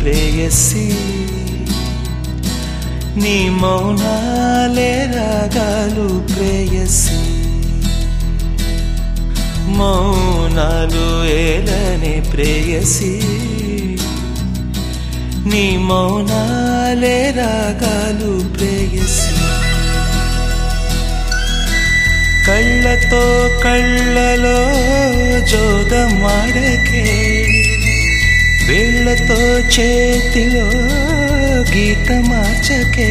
ప్రేయసి నీ మౌనాలే రాగాలు ప్రేయసి మౌనాలు ఏలనే ప్రేయసి నీ మౌనాలే రాగాలు ప్రేయసి కళ్ళతో కళ్ళలో జోదమాడకే వేళ్ళతో చేతిలో గీత మార్చకే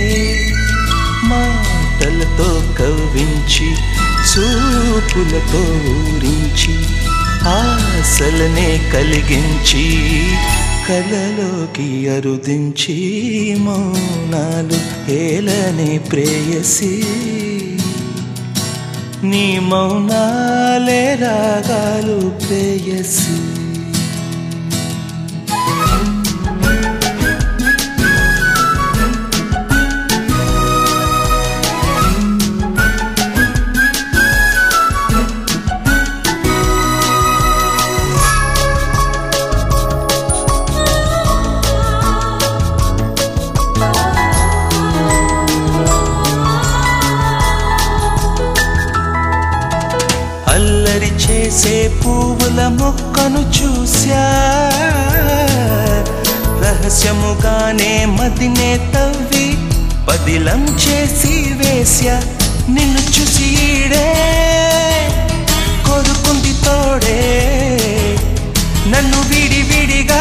మాటలతో కవ్వించి చూపులతో ఊరించి ఆశలనే కలిగించి కలలోకి అరుదించి మౌనాలు ఏలనే ప్రేయసి నీ మౌనాలే రాగాలు ప్రేయసి అల్లరి చేసే పువ్వుల మొక్కను చూసా రహస్యముగానే మదినే తవ్వి పదిలం చేసి వేశా నిన్ను చూసి ఈడే కోరుకుంది తోడే నన్ను విడివిడిగా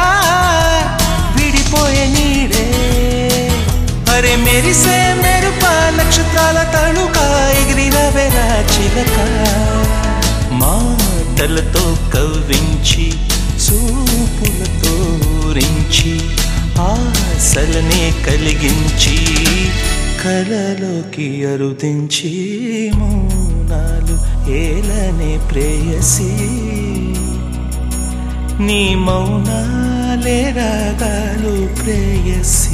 విడిపోయే నీడే అరే మెరిసే మెరుప నక్షత్రాల తణుక ఎగిరినవెలా చిలక మాటలతో కవ్వించి చూపులతో ఊరించి ఆశలనే కలిగించి కలలోకి అరుదించి మౌనాలు ఏలనే ప్రేయసి నీ మౌనాలే రాగాలు ప్రేయసి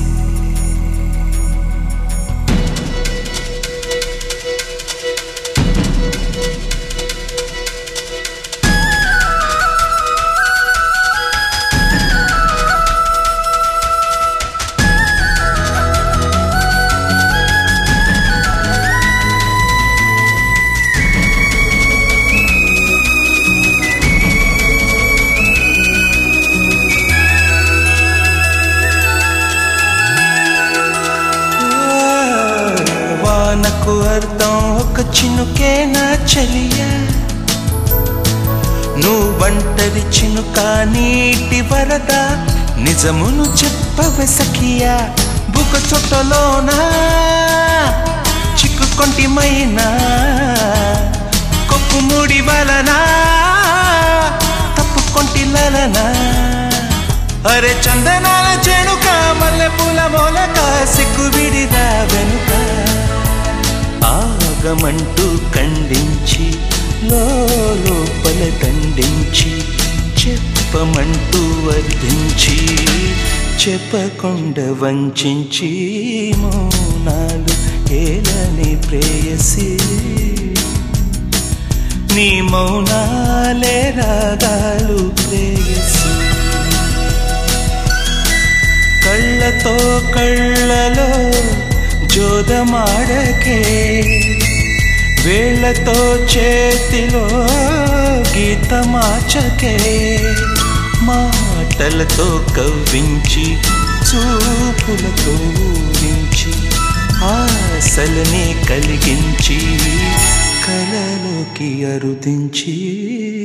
నాకు అర్థం ఒక చినుకే నా చలియా నువ్వు ఒంటరి చినుక నీటి వరద నిజమును చెప్పవే సఖియా బుక చొట్టలోనా చిక్కుకొంటిమైనా కొప్పు ముడి వలనా తప్పుకొంటి లలనా అరే చందనాల చెనుక మల్లె పూల మొలక సిగ్గు విడిదా వెనుక ఆగమంటూ ఖండించి లోపల దండించి చెప్పమంటూ వర్ధించి చెప్పకుండా వంచించి మౌనాలు ఏలనే ప్రేయసి నీ మౌనాలే రాగాలు ప్రేయసి కళ్ళతో కళ్ళలో జోదమాడకే వేళ్ళతో చేతిలో గీత మార్చకే మాటలతో కవ్వించి చూపులతో ఊరించి ఆశలనే కలిగించి కలలోకి అరుదించి